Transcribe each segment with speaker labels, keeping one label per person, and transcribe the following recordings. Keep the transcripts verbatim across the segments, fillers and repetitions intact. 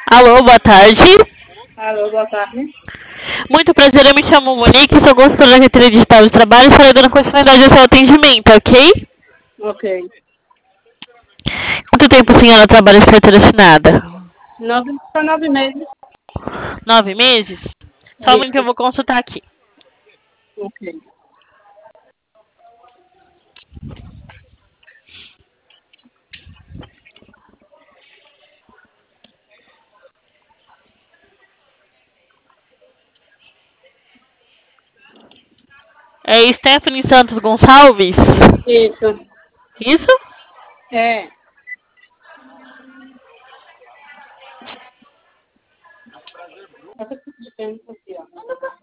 Speaker 1: Alô, boa tarde.
Speaker 2: Alô, boa tarde.
Speaker 1: Muito prazer, eu me chamo Monique, sou consultora da Carteira Digital de Trabalho e estarei dando continuidade ao seu atendimento, ok?
Speaker 2: Ok.
Speaker 1: Quanto tempo a senhora trabalha de carteira assinada?
Speaker 2: Nove, só nove meses.
Speaker 1: Nove meses? Só um minuto que eu
Speaker 2: Isso.
Speaker 1: vou consultar aqui.
Speaker 2: Ok.
Speaker 1: É Stephanie Santos Gonçalves?
Speaker 2: Isso.
Speaker 1: Isso?
Speaker 2: É. Essa tipo de pênis aqui, ó.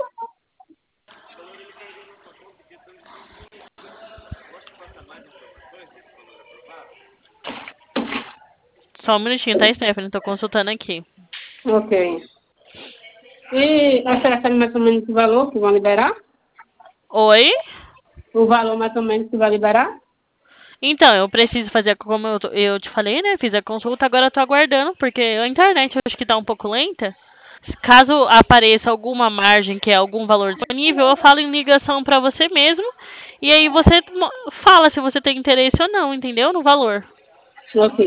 Speaker 1: Só um minutinho, tá, Stephanie? Tô consultando aqui.
Speaker 2: Ok. E a senhora sabe mais ou menos o valor que vão liberar?
Speaker 1: Oi?
Speaker 2: O valor mais ou menos que vai liberar?
Speaker 1: Então, eu preciso fazer, como eu, tô- eu te falei, né? Fiz a consulta, agora eu tô aguardando, porque a internet eu acho que tá um pouco lenta. Caso apareça alguma margem, que é algum valor disponível, eu falo em ligação pra você mesmo. E aí você mo- fala se você tem interesse ou não, entendeu? No valor.
Speaker 2: Ok.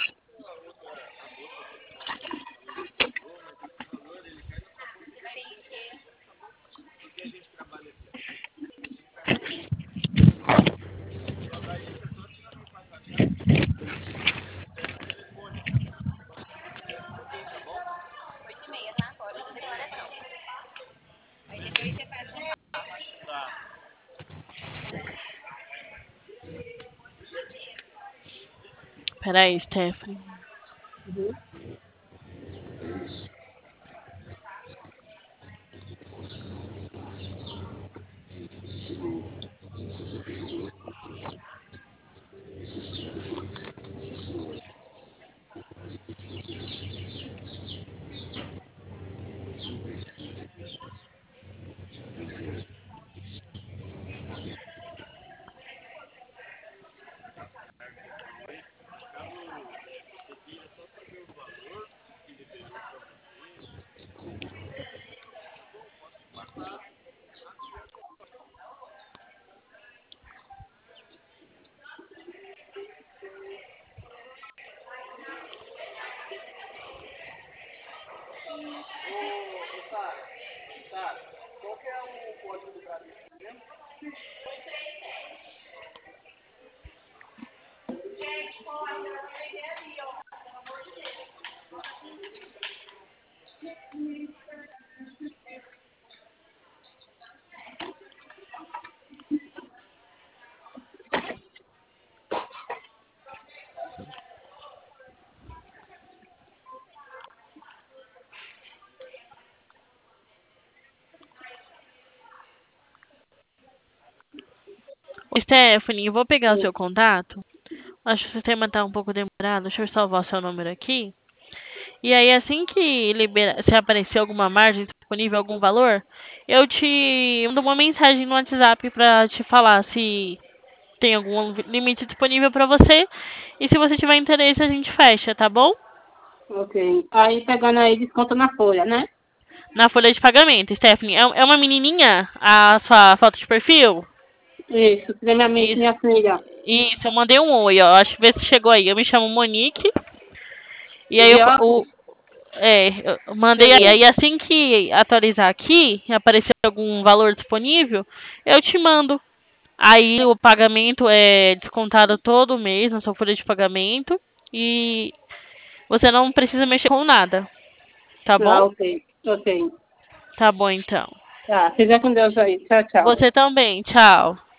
Speaker 1: Peraí, Stephanie.
Speaker 2: Uhum.
Speaker 1: Ô, Stephanie, eu vou pegar o
Speaker 2: Sim.
Speaker 1: seu contato. Acho que o sistema tá um pouco demorado. Deixa eu salvar o seu número aqui. E aí, assim que libera, se aparecer alguma margem disponível, algum valor, eu te mando uma mensagem no WhatsApp pra te falar se tem algum limite disponível pra você. E se você tiver interesse, a gente fecha, tá bom?
Speaker 2: Ok. Aí pegando aí, desconto na folha, né?
Speaker 1: Na folha de pagamento, Stephanie. É, é uma menininha a sua foto de perfil?
Speaker 2: Isso. Se minha, mi-
Speaker 1: Isso,
Speaker 2: minha filha.
Speaker 1: isso, eu mandei um oi, ó. Acho que vê se chegou aí. Eu me chamo Monique. E aí eu,
Speaker 2: E ó,
Speaker 1: o, é, eu mandei aí.
Speaker 2: chegou.
Speaker 1: Aí assim que atualizar aqui e aparecer algum valor disponível, eu te mando. Aí o pagamento é descontado todo mês na sua folha de pagamento. E você não precisa mexer com nada, tá bom?
Speaker 2: Ah, ok. Ok.
Speaker 1: Tá bom então.
Speaker 2: Tá. Fica com Deus aí. Tchau, tchau.
Speaker 1: Você também, tchau.